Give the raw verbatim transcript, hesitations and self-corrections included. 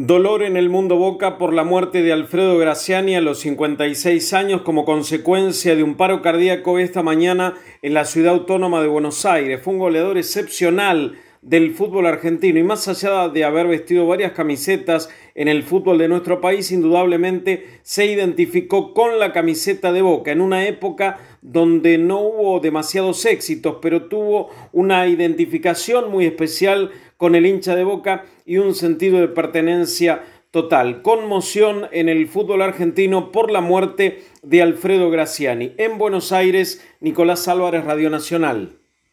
Dolor en el mundo Boca por la muerte de Alfredo Graciani a los cincuenta y seis años como consecuencia de un paro cardíaco esta mañana en la ciudad autónoma de Buenos Aires. Fue un goleador excepcional del fútbol argentino y más allá de haber vestido varias camisetas en el fútbol de nuestro país, indudablemente se identificó con la camiseta de Boca en una época donde no hubo demasiados éxitos, pero tuvo una identificación muy especial con el hincha de Boca y un sentido de pertenencia total. Conmoción en el fútbol argentino por la muerte de Alfredo Graciani. En Buenos Aires, Nicolás Álvarez, Radio Nacional.